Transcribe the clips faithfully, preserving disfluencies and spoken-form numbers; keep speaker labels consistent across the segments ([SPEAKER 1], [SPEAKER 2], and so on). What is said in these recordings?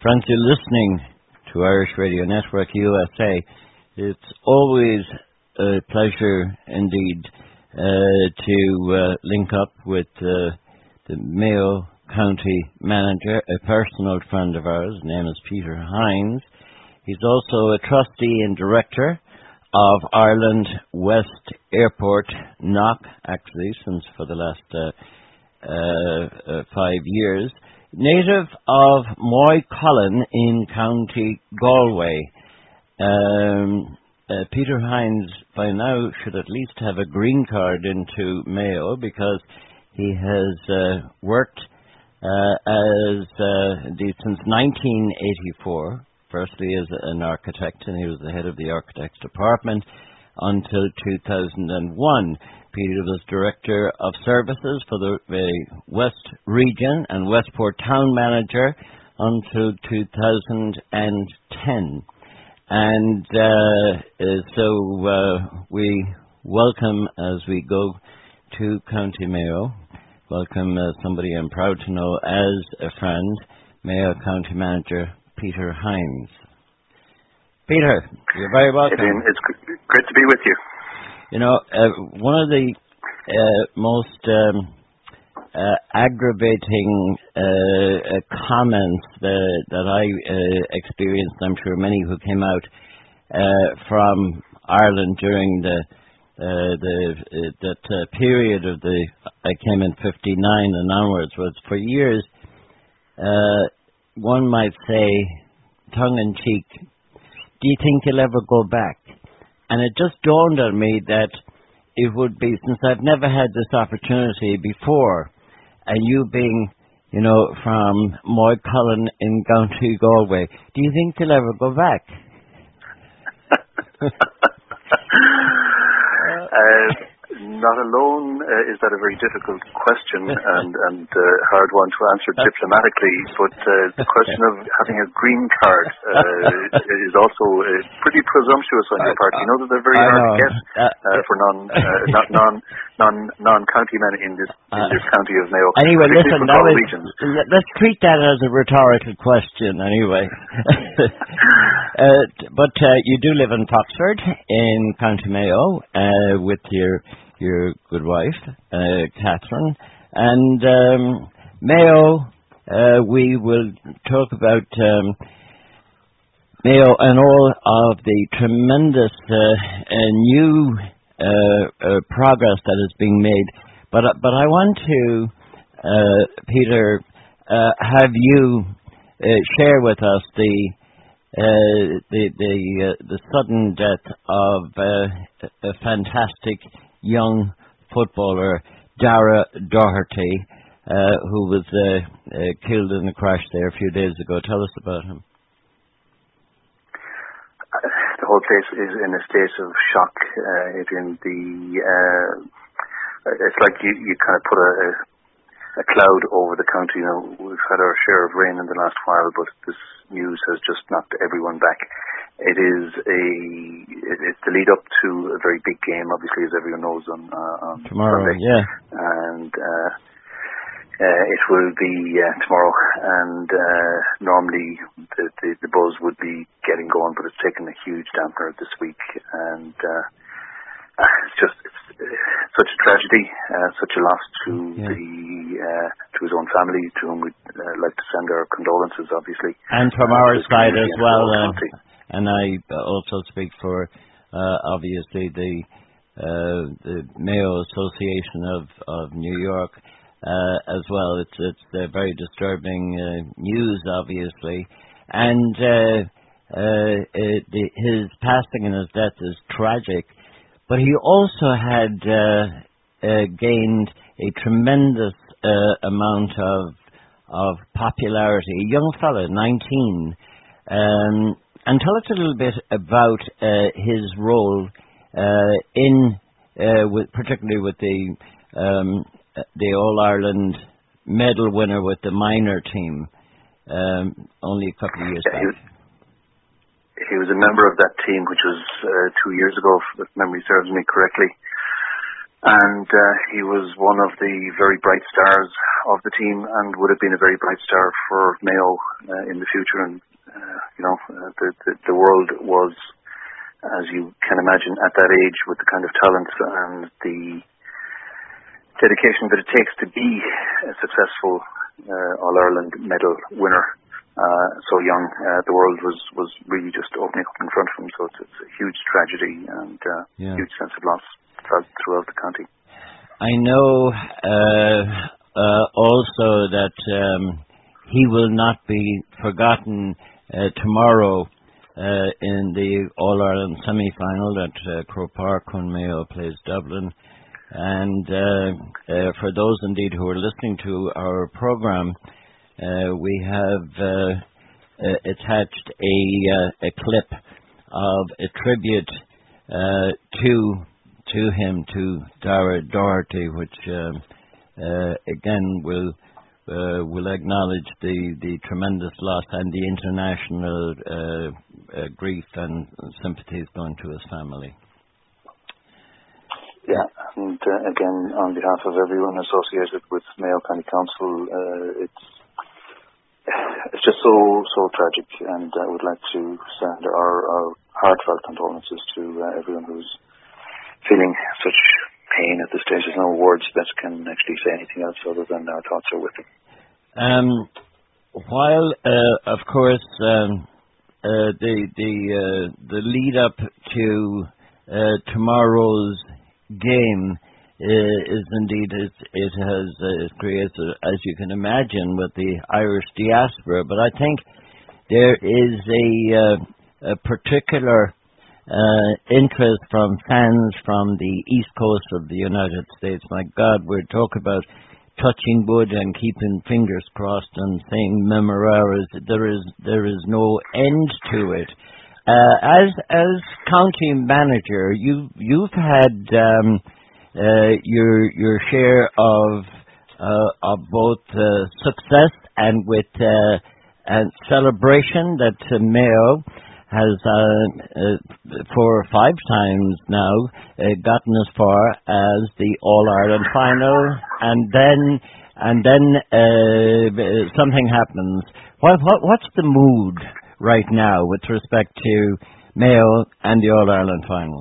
[SPEAKER 1] Friends, you're listening to Irish Radio Network U S A. It's always a pleasure indeed uh, to uh, link up with uh, the Mayo County Manager, a personal friend of ours. His name is Peter Hines. He's also a trustee and director of Ireland West Airport, N O C, actually, since for the last uh, uh, uh, five years. Native of Moycullen in County Galway. Um, uh, Peter Hines by now should at least have a green card into Mayo because he has uh, worked uh, as uh, indeed since nineteen eighty-four, firstly as an architect, and he was the head of the architects department until two thousand one. Peter was Director of Services for the uh, West Region and Westport Town Manager until two thousand ten. And uh, uh, so uh, we welcome, as we go to County Mayo, welcome uh, somebody I'm proud to know as a friend, Mayo County Manager Peter Hines. Peter, you're very welcome.
[SPEAKER 2] Adrian, it's great to be with you.
[SPEAKER 1] You know, uh, one of the uh, most um, uh, aggravating uh, uh, comments that, that I uh, experienced, I'm sure many who came out uh, from Ireland during the uh, the uh, that uh, period of the I came in fifty-nine and onwards was for years. Uh, one might say, tongue in cheek, do you think you'll ever go back? And it just dawned on me that it would be, since I've never had this opportunity before, and you being, you know, from Moycullen in County Galway, do you think you'll ever go back?
[SPEAKER 2] uh, not alone uh, is that a very difficult question and and uh, hard one to answer diplomatically, but uh, the question of having a green card uh, is also uh, pretty presumptuous on your part. You know that they're very
[SPEAKER 1] I
[SPEAKER 2] hard
[SPEAKER 1] know.
[SPEAKER 2] to get uh, for non uh, not non non non county men in this in this county of Mayo.
[SPEAKER 1] Anyway, listen, that was,
[SPEAKER 2] regions.
[SPEAKER 1] let's treat that as a rhetorical question. Anyway, uh, but uh, you do live in Foxford in County Mayo uh, with your your good wife, uh, Catherine, and um, Mayo. Uh, we will talk about um, Mayo and all of the tremendous uh, uh, new uh, uh, progress that is being made. But uh, but I want to, uh, Peter, uh, have you uh, share with us the uh, the the, uh, the sudden death of uh, a fantastic young footballer, Dara Doherty, uh, who was uh, uh, killed in a crash there a few days ago. Tell us about him.
[SPEAKER 2] The whole place is in a state of shock, uh, Adrian. The uh, it's like you, you kind of put a, a cloud over the county. You know, we've had our share of rain in the last while, but this news has just knocked everyone back. It is a it's the lead up to a very big game, obviously, as everyone knows, on, uh, on
[SPEAKER 1] tomorrow.
[SPEAKER 2] Sunday.
[SPEAKER 1] Yeah,
[SPEAKER 2] and uh, uh, it will be uh, tomorrow. And uh, normally the, the the buzz would be getting going, but it's taken a huge dampener this week, and uh, it's just it's uh, such a tragedy, uh, such a loss to
[SPEAKER 1] yeah.
[SPEAKER 2] the uh, to his own family, to whom we'd uh, like to send our condolences, obviously,
[SPEAKER 1] and from
[SPEAKER 2] uh,
[SPEAKER 1] our side as well. And I also speak for, uh, obviously, the uh, the Mayo Association of, of New York uh, as well. It's it's uh, very disturbing uh, news, obviously, and uh, uh, it, the, his passing and his death is tragic. But he also had uh, uh, gained a tremendous uh, amount of of popularity. A young fellow, nineteen. Um, And tell us a little bit about uh, his role uh, in, uh, with, particularly with the um, the All Ireland medal winner with the minor team, um, only a couple of years
[SPEAKER 2] yeah,
[SPEAKER 1] back.
[SPEAKER 2] He was, he was a member of that team, which was uh, two years ago, if memory serves me correctly. And uh, he was one of the very bright stars of the team, and would have been a very bright star for Mayo uh, in the future. And uh, you know, uh, the, the the world was, as you can imagine, at that age, with the kind of talent and the dedication that it takes to be a successful uh, All-Ireland medal winner uh, so young, uh, the world was, was really just opening up in front of him. So it's, it's a huge tragedy and uh, yeah. huge sense of loss felt throughout the county.
[SPEAKER 1] I know uh, uh, also that um, he will not be forgotten uh, tomorrow uh, in the All-Ireland semi-final at uh, Croke Park when Mayo plays Dublin. And uh, uh, for those indeed who are listening to our program, uh, we have uh, uh, attached a, uh, a clip of a tribute uh, to to him, to Dara Doherty, which uh, uh, again will uh, will acknowledge the, the tremendous loss and the international uh, uh, grief and sympathies going to his family.
[SPEAKER 2] Yeah, and uh, again, on behalf of everyone associated with Mayo County Council, uh, it's it's just so so tragic, and I would like to send our, our heartfelt condolences to uh, everyone who's feeling such pain at this stage. There's no words that can actually say anything else other than our thoughts are with them.
[SPEAKER 1] Um, while, uh, of course, um, uh, the the uh, the lead up to uh, tomorrow's game uh, is indeed it, it has uh, created, as you can imagine, with the Irish diaspora. But I think there is a, uh, a particular uh, interest from fans from the east coast of the United States. My God, we're talking about touching wood and keeping fingers crossed and saying memoraras. There is there is no end to it. Uh, as as county manager, you you've had um, uh, your your share of uh, of both uh, success and with uh, and celebration that uh, Mayo has uh, uh, four or five times now uh, gotten as far as the All Ireland final, and then and then uh, something happens. What, what what's the mood right now with respect to Mayo and the All Ireland final?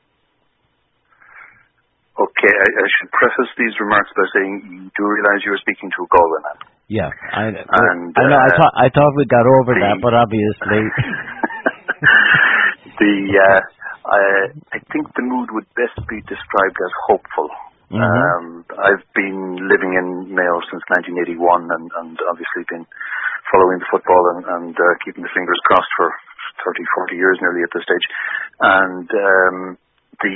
[SPEAKER 2] Okay, I, I should preface these remarks by saying you do realise you were speaking to a Galway man.
[SPEAKER 1] Yeah, I,
[SPEAKER 2] and,
[SPEAKER 1] I know.
[SPEAKER 2] Uh,
[SPEAKER 1] I thought I thought we got over
[SPEAKER 2] the,
[SPEAKER 1] that, but obviously,
[SPEAKER 2] the uh, I, I think the mood would best be described as hopeful. Mm-hmm. Um, I've been living in Mayo since nineteen eighty-one, and, and obviously been following the football and, and uh, keeping the fingers crossed for thirty, forty years nearly at this stage. And um, the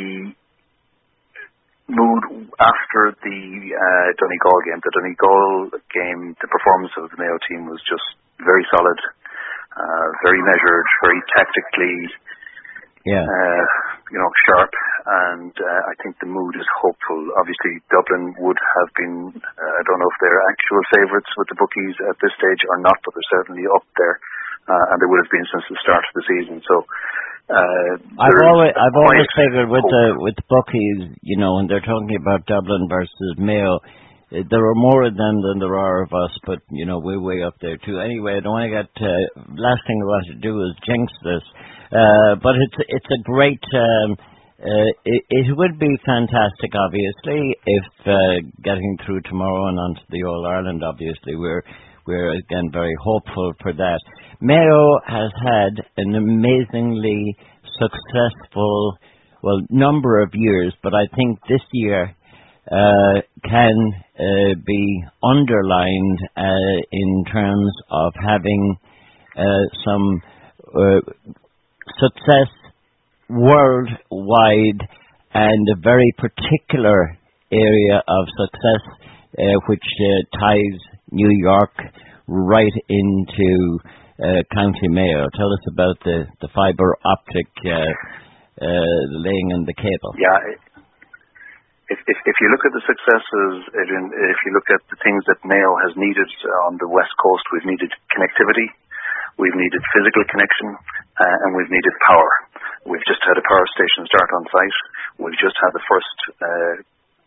[SPEAKER 2] mood after the uh, Donegal game, the Donegal game, the performance of the Mayo team was just very solid, uh, very measured, very tactically,
[SPEAKER 1] yeah,
[SPEAKER 2] uh, you know, sharp. And uh, I think the mood is hopeful. Obviously, Dublin would have been, uh, I don't know if they're actual favourites with the bookies at this stage or not, but they're certainly up there. Uh, and they would have been since the start of the season. So uh,
[SPEAKER 1] I've always I've always figured with hope. the with the bookies, you know, when they're talking about Dublin versus Mayo, there are more of them than there are of us. But you know, we're way up there too. Anyway, I don't want to get. Uh, last thing I want to do is jinx this. Uh, but it's it's a great. Um, uh, it, it would be fantastic, obviously, if uh, getting through tomorrow and onto the All Ireland. Obviously, we're we're again very hopeful for that. Mayo has had an amazingly successful, well, number of years, but I think this year uh, can uh, be underlined uh, in terms of having uh, some uh, success worldwide and a very particular area of success uh, which uh, ties New York right into Uh, County Mayo. Tell us about the, the fibre optic uh, uh, laying in the cable.
[SPEAKER 2] Yeah, if, if if you look at the successes, Adrian, if you look at the things that Mayo has needed on the West Coast, we've needed connectivity, we've needed physical connection, uh, and we've needed power. We've just had a power station start on site. We've just had the first uh,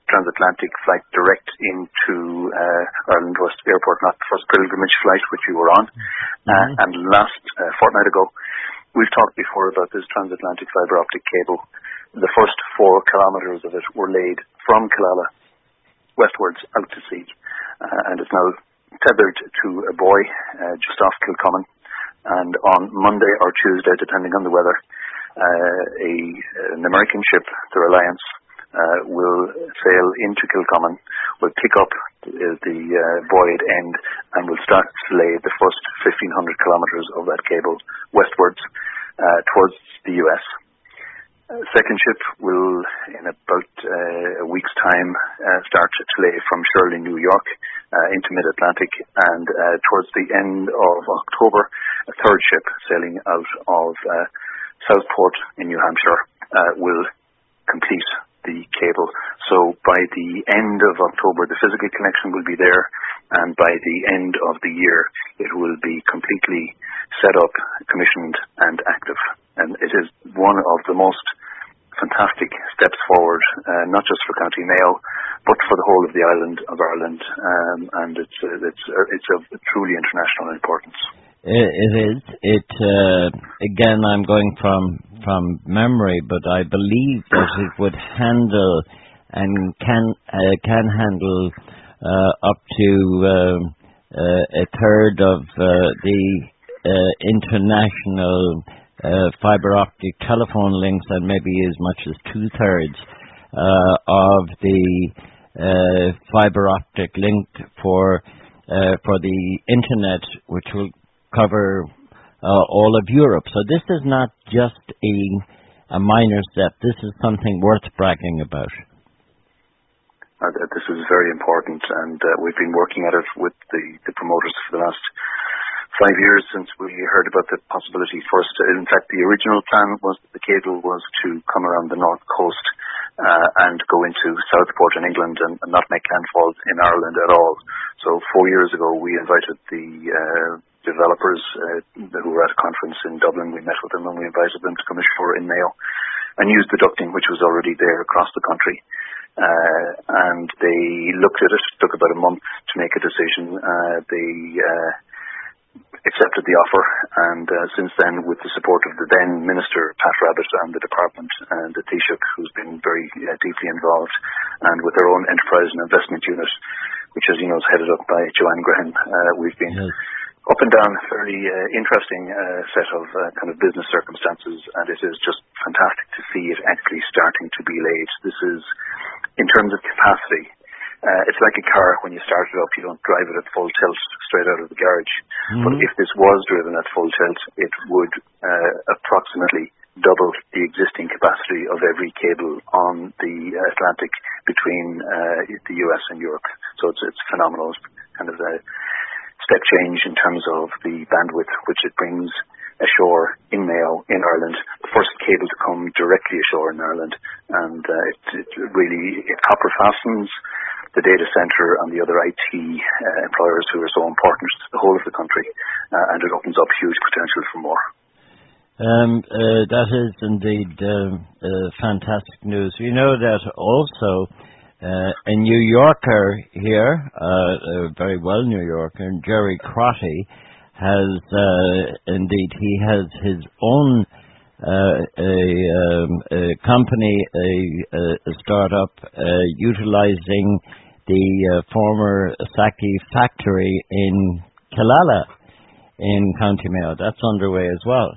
[SPEAKER 2] transatlantic flight direct into uh, Ireland West Airport, not the first pilgrimage flight which we were on. Mm-hmm. Uh, and last uh, fortnight ago, we've talked before about this transatlantic fibre optic cable. The first four kilometres of it were laid from Killala westwards out to sea, uh, and it's now tethered to a buoy uh, just off Kilcommon. And on Monday or Tuesday, depending on the weather, uh, a, an American ship, the Reliance, uh, will sail into Kilcommon, will pick up the, the uh, buoyed end, and will start to lay the first fifteen hundred kilometres of that cable westwards uh, towards the U S. Uh, second ship will, in about uh, a week's time, uh, start to lay from Shirley, New York, uh, into mid-Atlantic, and uh, towards the end of October, a third ship sailing out of uh, Southport in New Hampshire uh, will complete the cable. So by the end of October, the physical connection will be there, and by the end of the year, it will be completely set up, commissioned, and active. And it is one of the most fantastic steps forward, uh, not just for County Mayo, but for the whole of the island of Ireland, um, and it's uh, it's uh, it's of truly international importance.
[SPEAKER 1] It is. It uh, again, I'm going from from memory, but I believe that it would handle and can uh, can handle uh, up to uh, uh, a third of uh, the uh, international Uh, fiber optic telephone links, and maybe as much as two thirds uh, of the uh, fiber optic link for uh, for the internet, which will cover uh, all of Europe. So this is not just a a minor step. This is something worth bragging about.
[SPEAKER 2] Uh, this is very important, and uh, we've been working at it with the, the promoters for the last five years since we heard about the possibility first. In fact, the original plan was that the cable was to come around the north coast uh, and go into Southport in England and, and not make landfall in Ireland at all. So four years ago, we invited the uh, developers uh, who were at a conference in Dublin. We met with them and we invited them to come ashore in Mayo and use the ducting which was already there across the country. Uh, and they looked at it. It took about a month to make a decision. Uh, they uh, accepted the offer, and uh, since then, with the support of the then Minister, Pat Rabbitt, and the Department, and the Taoiseach, who's been very uh, deeply involved, and with their own Enterprise and Investment Unit, which, as you know, is headed up by Joanne Graham, uh, we've been yes. up and down a fairly uh, interesting uh, set of uh, kind of business circumstances, and it is just fantastic to see it actually starting to be laid. This is, in terms of capacity, Uh, it's like a car. When you start it up, you don't drive it at full tilt straight out of the garage. Mm-hmm. But if this was driven at full tilt, it would uh, approximately double the existing capacity of every cable on the Atlantic between uh, the U S and Europe. So it's, it's phenomenal. It's kind of a step change in terms of the bandwidth which it brings ashore in Mayo, in Ireland. The first cable to come directly ashore in Ireland. And uh, it, it really, it copper fastens the data centre and the other I T uh, employers who are so important to the whole of the country, uh, and it opens up huge potential for more.
[SPEAKER 1] Um, uh, that is indeed uh, uh, fantastic news. You know that also uh, a New Yorker here, uh, a very well New Yorker, Jerry Crotty, has uh, indeed, he has his own Uh, a, um, a company, a, a startup, uh, utilizing the uh, former Saki factory in Killala in County Mayo. That's underway as well.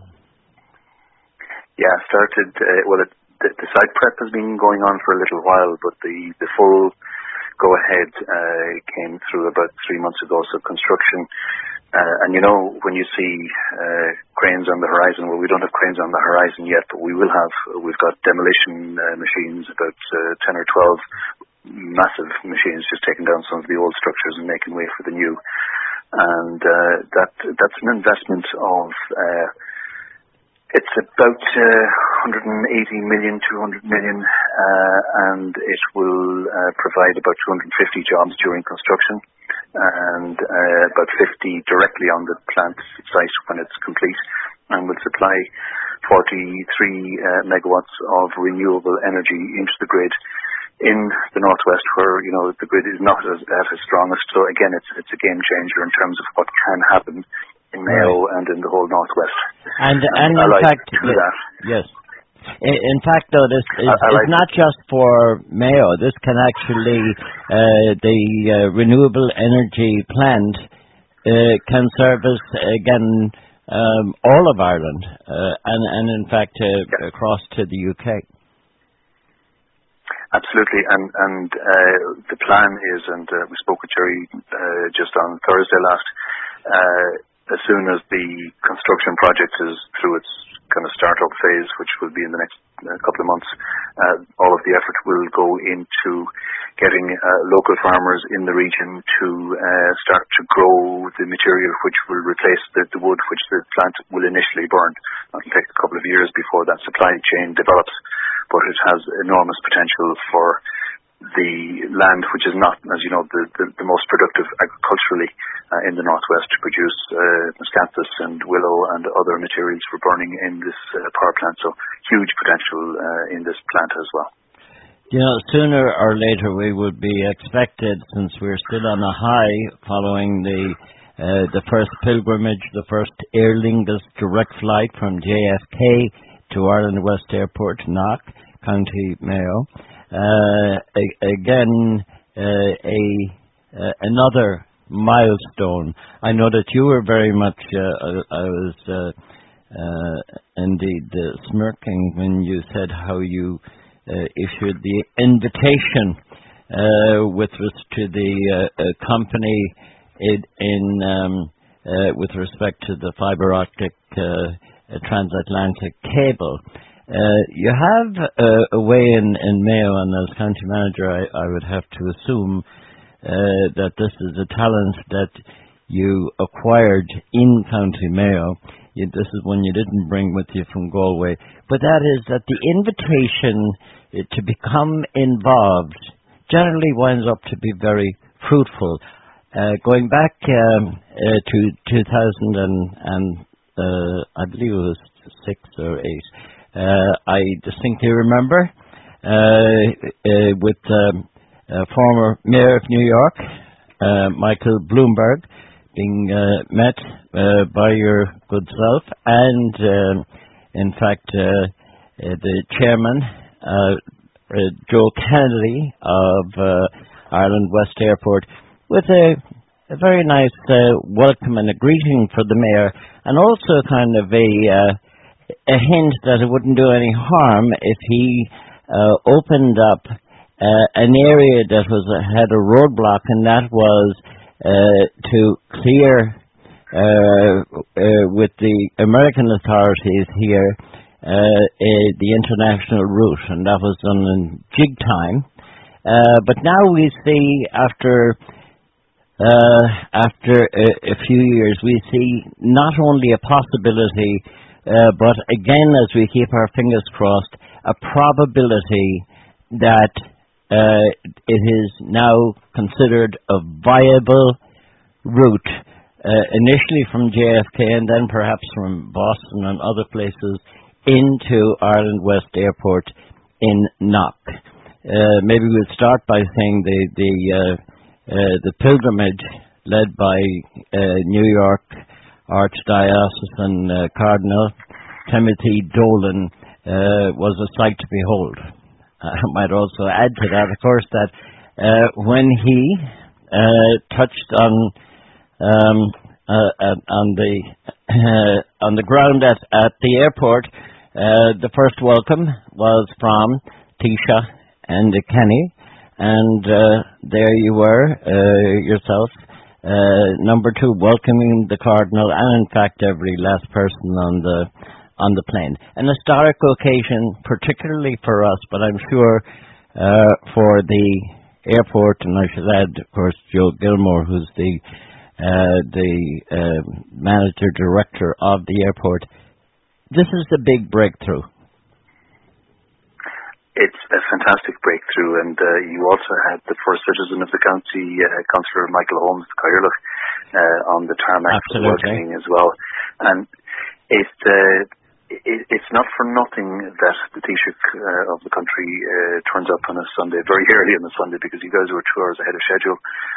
[SPEAKER 2] Yeah, started, uh, well, it, the, the site prep has been going on for a little while, but the, the full go-ahead uh, came through about three months ago, so construction. Uh, and you know, when you see uh, cranes on the horizon, well, we don't have cranes on the horizon yet, but we will have. We've got demolition uh, machines, about uh, ten or twelve massive machines, just taking down some of the old structures and making way for the new. And uh, that that's an investment of. Uh, It's about uh, one hundred eighty million, two hundred million, uh, and it will uh, provide about two hundred fifty jobs during construction, and uh, about fifty directly on the plant site when it's complete, and will supply forty-three uh, megawatts of renewable energy into the grid. in the northwest, where you know the grid is not as, at its strongest. So again, it's it's a game changer in terms of what can happen in Mayo right. and in the whole northwest.
[SPEAKER 1] And and, and in
[SPEAKER 2] like
[SPEAKER 1] fact,
[SPEAKER 2] that.
[SPEAKER 1] yes. In fact, though, this is
[SPEAKER 2] like
[SPEAKER 1] not just for Mayo. This can actually, uh, the uh, renewable energy plant uh, can service, again, um, all of Ireland, uh, and, and in fact, uh, yeah. across to the U K.
[SPEAKER 2] Absolutely, and, and uh, the plan is, and uh, we spoke with Jerry uh, just on Thursday last, uh, as soon as the construction project is through its kind of start-up phase, which will be in the next uh, couple of months, uh, all of the effort will go into getting uh, local farmers in the region to uh, start to grow the material which will replace the, the wood which the plant will initially burn. It'll take a couple of years before that supply chain develops, but it has enormous potential for the land, which is not, as you know, the, the, the most productive agriculturally uh, in the northwest, to produce uh, miscanthus and willow and other materials for burning in this uh, power plant. So huge potential uh, in this plant as well.
[SPEAKER 1] You know, sooner or later we would be expected, since we're still on a high following the uh, the first pilgrimage, the first Aer Lingus direct flight from J F K to Ireland West Airport, Knock, County Mayo. Uh, a, again, uh, a uh, another milestone. I know that you were very much. Uh, I was uh, uh, indeed uh, smirking when you said how you uh, issued the invitation uh, with respect to the uh, uh, company in, in um, uh, with respect to the fiber optic uh, transatlantic cable. Uh, you have uh, a way in, in Mayo, and as county manager, I, I would have to assume uh, that this is a talent that you acquired in County Mayo. You, this is one you didn't bring with you from Galway. But that is that the invitation uh, to become involved generally winds up to be very fruitful. Uh, going back um, uh, to two thousand and, and uh, I believe it was six or eight, Uh, I distinctly remember uh, uh, with um, uh, former Mayor of New York, uh, Michael Bloomberg, being uh, met uh, by your good self, and uh, in fact uh, uh, the chairman, uh, uh, Joe Kennedy of uh, Ireland West Airport, with a, a very nice uh, welcome and a greeting for the mayor, and also kind of a uh, a hint that it wouldn't do any harm if he uh, opened up uh, an area that was uh, had a roadblock, and that was uh, to clear uh, uh, with the American authorities here uh, uh, the international route, and that was done in jig time. Uh, but now we see, after uh, after a, a few years, we see not only a possibility, Uh, but again, as we keep our fingers crossed, a probability that uh, it is now considered a viable route, uh, initially from J F K and then perhaps from Boston and other places into Ireland West Airport in Knock. Uh, maybe we'll start by saying the the uh, uh, the pilgrimage led by uh, New York Archdiocesan uh, Cardinal Timothy Dolan uh, was a sight to behold. I might also add to that, of course, that uh, when he uh, touched on um, uh, uh, on the uh, on the ground at, at the airport, uh, the first welcome was from Taoiseach and Kenny, and uh, there you were uh, yourself. Uh, number two, welcoming the Cardinal, and in fact every last person on the on the plane. An historic occasion, particularly for us, but I'm sure uh, for the airport, and I should add, of course, Joe Gilmore, who's the uh, the uh, manager director of the airport. This is the big breakthrough.
[SPEAKER 2] It's a fantastic breakthrough, and uh, you also had the first citizen of the county, uh, Councillor Michael Holmes, Cairloch, uh, on the tarmac for the welcoming as well. And it, uh, it, it's not for nothing that the Taoiseach uh, of the country uh, turns up on a Sunday, very early on a Sunday, because you guys were two hours ahead of schedule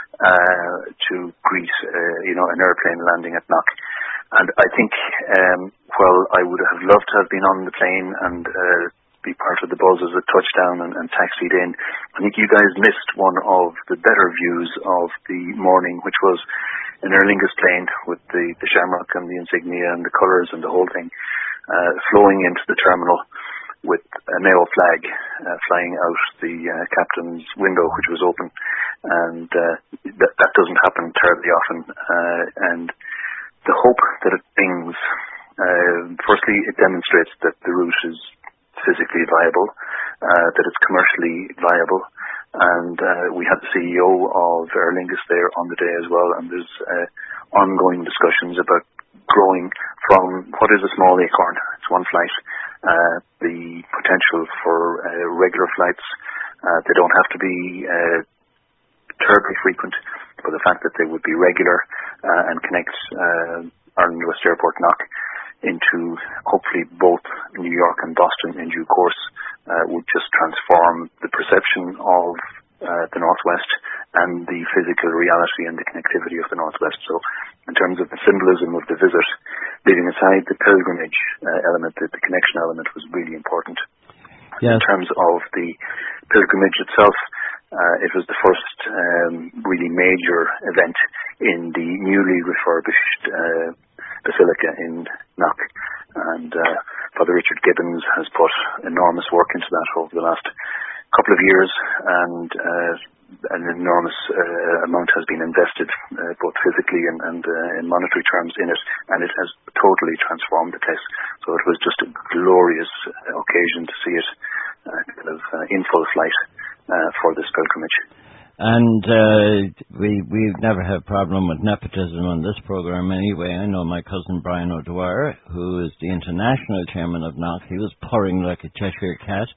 [SPEAKER 2] uh, to greet, uh, you know, an airplane landing at Knock. And I think, um, well, I would have loved to have been on the plane and uh, be part of the buzz as it touched down and, and taxied in. I think you guys missed one of the better views of the morning, which was an Aer Lingus plane with the, the shamrock and the insignia and the colours and the whole thing, uh, flowing into the terminal with a Mayo flag uh, flying out the uh, captain's window, which was open. And uh, that, that doesn't happen terribly often. Uh, and the hope that it brings, uh, firstly, it demonstrates that the route is physically viable, uh, that it's commercially viable. And uh, we had the C E O of Aer Lingus there on the day as well, and there's uh, ongoing discussions about growing from what is a small acorn. It's one flight. Uh, the potential for uh, regular flights. Uh, they don't have to be uh, terribly frequent, but the fact that they would be regular uh, and connect uh, Ireland West Airport Knock into hopefully both New York and Boston in due course uh, would just transform the perception of uh, the Northwest and the physical reality and the connectivity of the Northwest. So in terms of the symbolism of the visit, leaving aside the pilgrimage uh, element, the, the connection element was really important. Yes. In terms of the pilgrimage itself, uh, it was the first um, really major event in the newly refurbished uh, basilica in Knock, and uh, Father Richard Gibbons has put enormous work into that over the last couple of years, and uh, an enormous uh, amount has been invested, uh, both physically and, and uh, in monetary terms in it, and it has totally transformed the place. So it was just a glorious occasion to see it uh, kind of uh, in full flight uh, for this pilgrimage.
[SPEAKER 1] And uh, we, we've never had a problem with nepotism on this program anyway. I know my cousin Brian O'Dwyer, who is the international chairman of Knock, he was purring like a Cheshire cat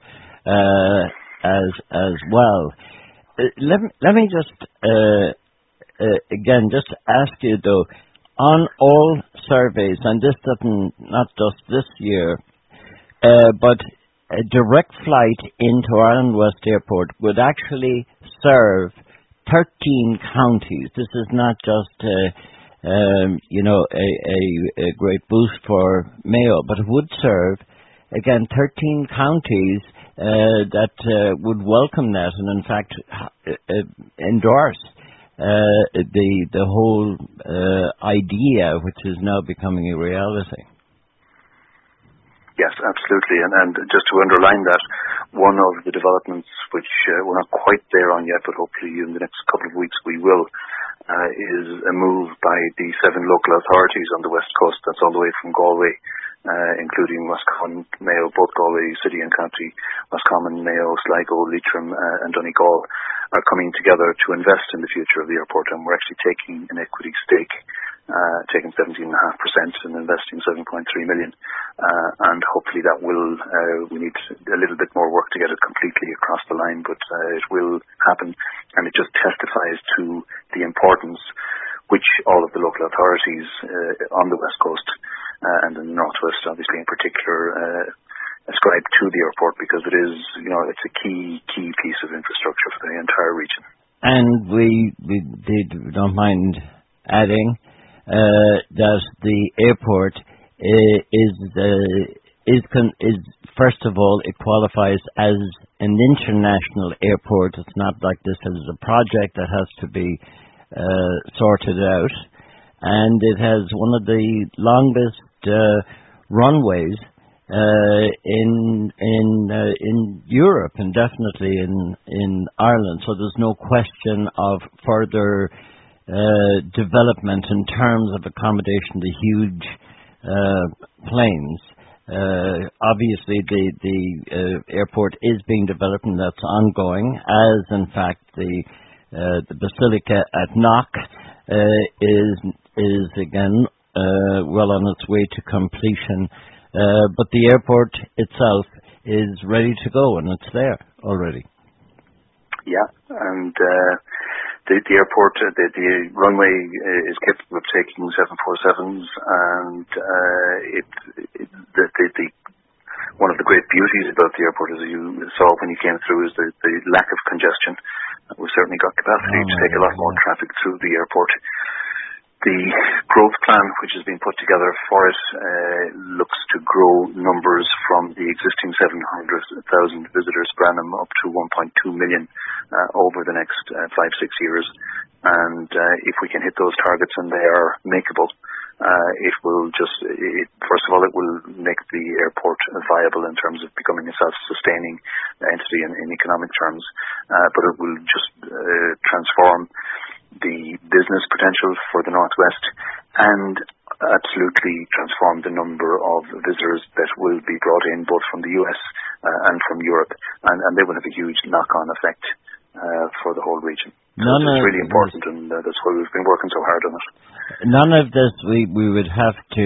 [SPEAKER 1] uh, as as well. Uh, let, me, let me just, uh, uh, again, just ask you though, on all surveys, and this doesn't, not just this year, uh, but a direct flight into Ireland West Airport would actually serve thirteen counties. This is not just, uh, um, you know, a, a, a great boost for Mayo, but it would serve, again, thirteen counties uh, that uh, would welcome that and, in fact, uh, uh, endorse uh, the the whole uh, idea, which is now becoming a reality.
[SPEAKER 2] Yes, absolutely. And, and just to underline that, one of the developments which uh, we're not quite there on yet, but hopefully in the next couple of weeks we will, uh, is a move by the seven local authorities on the West Coast. That's all the way from Galway, uh, including Roscommon, Mayo, both Galway City and County, Roscommon, Mayo, Sligo, Leitrim uh, and Donegal are coming together to invest in the future of the airport, and we're actually taking an equity stake, uh, taking seventeen point five percent and investing seven point three million. Uh, and hopefully that will, uh, we need a little bit more work to get it completely across the line, but uh, it will happen. And it just testifies to the importance which all of the local authorities uh, on the West Coast uh, and in the Northwest, obviously in particular, uh, ascribe to the airport, because it is, you know, it's a key, key piece of infrastructure for the entire region.
[SPEAKER 1] And we, we did, don't mind adding uh, that the airport uh, is, uh, is, con- is, first of all, it qualifies as an international airport. It's not like this is a project that has to be uh, sorted out. And it has one of the longest uh, runways Uh, in in uh, in Europe, and definitely in in Ireland. So there's no question of further uh, development in terms of accommodation to huge uh, planes. Uh, obviously, the the uh, airport is being developed, and that's ongoing. As in fact, the uh, the Basilica at Knock uh, is is again uh, well on its way to completion. Uh, but the airport itself is ready to go, and it's there already.
[SPEAKER 2] Yeah, and uh, the, the airport, uh, the, the runway uh, is capable of taking seven forty-sevens, and uh, it, it, the, the, the beauties about the airport, as you saw when you came through, is the, the lack of congestion. We've certainly got capacity
[SPEAKER 1] oh
[SPEAKER 2] to take
[SPEAKER 1] God,
[SPEAKER 2] a lot more
[SPEAKER 1] yeah.
[SPEAKER 2] traffic through the airport. The growth plan, which has been put together for it, uh, looks to grow numbers from the existing seven hundred thousand visitors per annum up to one point two million uh, over the next uh, five, six years. And uh, if we can hit those targets, and they are makeable, uh, it will just, it, first of all, it will make the airport viable in terms of becoming a self-sustaining entity in, in economic terms, uh, but it will just uh, transform the business potential for the Northwest and absolutely transform the number of visitors that will be brought in both from the U S uh, and from Europe, and, and they will have a huge knock-on effect uh, for the whole region. So
[SPEAKER 1] None
[SPEAKER 2] it's really
[SPEAKER 1] of
[SPEAKER 2] important,
[SPEAKER 1] this,
[SPEAKER 2] and uh, that's why we've been working so hard on it.
[SPEAKER 1] none of this we, we would have to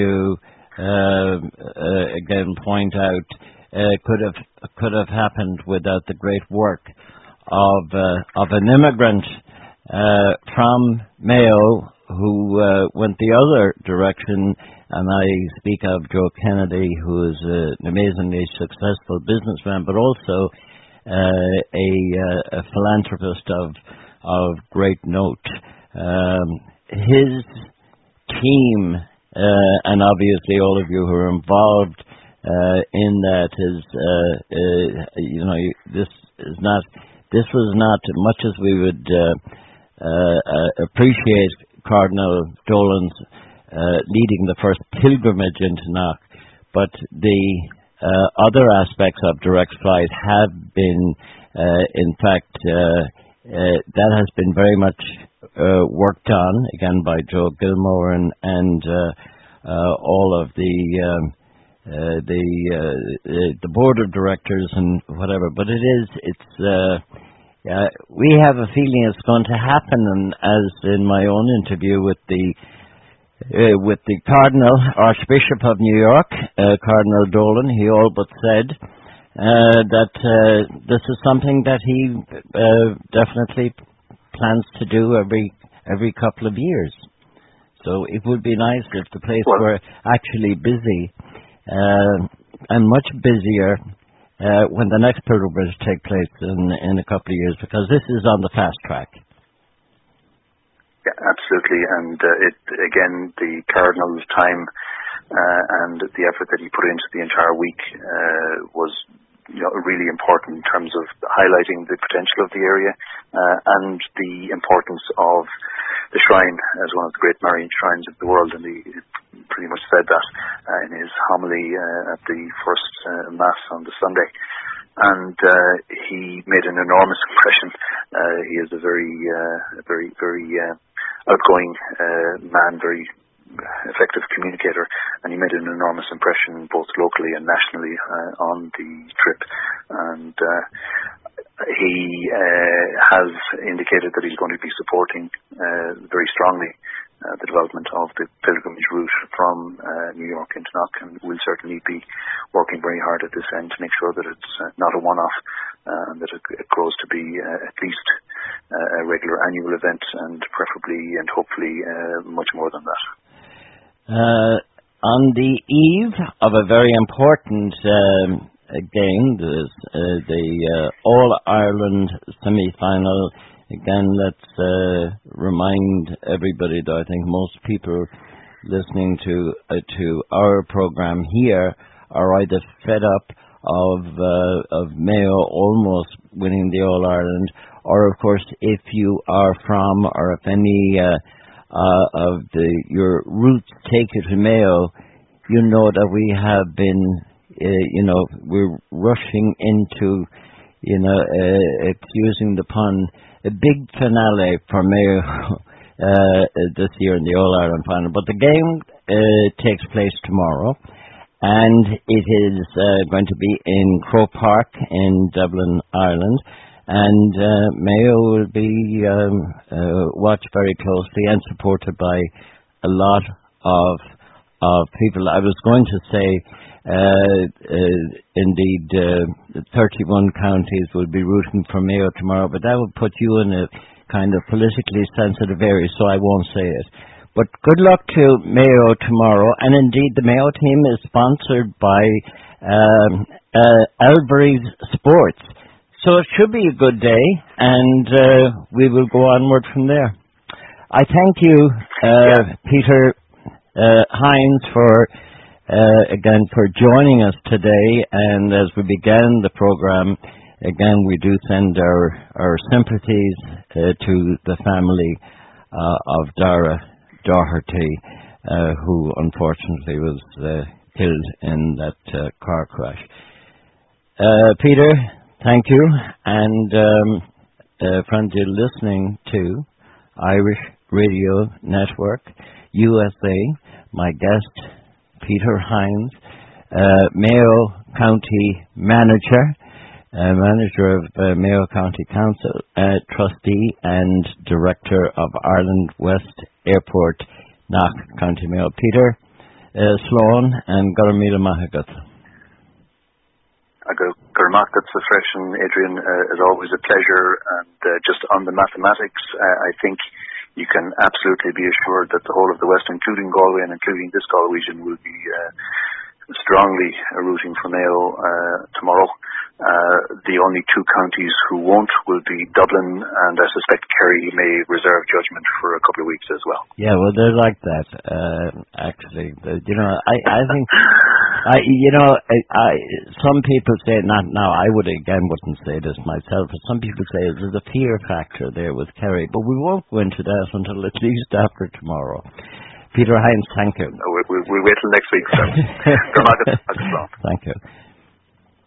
[SPEAKER 1] uh, uh, again point out uh, could have could have happened without the great work of uh, of an immigrant Uh, from Mayo, who uh, went the other direction, and I speak of Joe Kennedy, who is uh, an amazingly successful businessman, but also uh, a, uh, a philanthropist of of great note. Um, his team, uh, and obviously all of you who are involved uh, in that, is uh, uh, you know this is not this was not much as we would. Uh, Uh, uh, appreciate Cardinal Dolan's uh, leading the first pilgrimage into Knock, but the uh, other aspects of direct flight have been, uh, in fact, uh, uh, that has been very much uh, worked on, again, by Joe Gilmore and, and uh, uh, all of the um, uh, the uh, the board of directors and whatever. But it is, it's uh, Uh, we have a feeling it's going to happen, and as in my own interview with the uh, with the Cardinal Archbishop of New York, uh, Cardinal Dolan, he all but said uh, that uh, this is something that he uh, definitely plans to do every every couple of years. So it would be nice if the place
[SPEAKER 2] Well,
[SPEAKER 1] were actually busy uh, and much busier. Uh, when the next pilgrimage take place in in a couple of years, because this is on the fast track.
[SPEAKER 2] Yeah, absolutely, and uh, it again, the Cardinal's time uh, and the effort that he put into the entire week uh, was, you know, really important in terms of highlighting the potential of the area uh, and the importance of the shrine as one of the great Marian shrines of the world, and he pretty much said that uh, in his homily uh, at the first uh, Mass on the Sunday. And uh, he made an enormous impression. Uh, he is a very, uh, very, very uh, outgoing uh, man, very effective communicator, and he made an enormous impression both locally and nationally uh, on the trip. And uh, he uh, has indicated that he's going to be supporting uh, very strongly uh, the development of the pilgrimage route from uh, New York into Knock, and we'll certainly be working very hard at this end to make sure that it's uh, not a one-off, uh, and that it, it grows to be uh, at least uh, a regular annual event, and preferably and hopefully uh, much more than that.
[SPEAKER 1] Uh, on the eve of a very important um, game, the, uh, the uh, All-Ireland semi-final. Again, let's uh, remind everybody that I think most people listening to uh, to our program here are either fed up of uh, of Mayo almost winning the All-Ireland, or of course, if you are from, or if any uh, uh, of the your roots take you to Mayo, you know that we have been, uh, you know, we're rushing into, you know, uh, excusing the pun, a big finale for Mayo uh, this year in the All-Ireland final. But the game uh, takes place tomorrow, and it is uh, going to be in Croke Park in Dublin, Ireland, and uh, Mayo will be um, uh, watched very closely and supported by a lot of of people. I was going to say, uh, uh, indeed, uh, thirty-one counties will be rooting for Mayo tomorrow, but that would put you in a kind of politically sensitive area, so I won't say it. But good luck to Mayo tomorrow, and indeed the Mayo team is sponsored by um, uh, Albury's Sports. So it should be a good day, and uh, we will go onward from there. I thank you, uh, yeah. Peter uh, Hines, for uh, again for joining us today. And as we began the program, again we do send our our sympathies uh, to the family uh, of Dara Doherty, uh, who unfortunately was uh, killed in that uh, car crash. Uh, Peter, thank you, and um, uh, friends, you're listening to Irish Radio Network, U S A. My guest, Peter Hines, uh, Mayo County Manager, uh, Manager of uh, Mayo County Council, uh, Trustee and Director of Ireland West Airport, Knock, County Mayo. Peter, uh, Sloan, and Garamila Mahagat.
[SPEAKER 2] Gurmakat, Sufreshen, Adrian, uh, is always a pleasure. And uh, just on the mathematics, uh, I think you can absolutely be assured that the whole of the West, including Galway and including this Galway region, will be uh, strongly rooting for Mayo uh, tomorrow. Uh, the only two counties who won't will be Dublin, and I suspect Kerry may reserve judgment for a couple of weeks as well.
[SPEAKER 1] Yeah, well, they're like that, uh, actually. The, you know, I, I think, I, you know, I, I, some people say, not now, I would, again, wouldn't say this myself, but some people say there's a fear factor there with Kerry, but we won't go into that until at least after tomorrow. Peter Hines, thank you.
[SPEAKER 2] No, we, we, we'll wait till next week. So.
[SPEAKER 1] Thank you.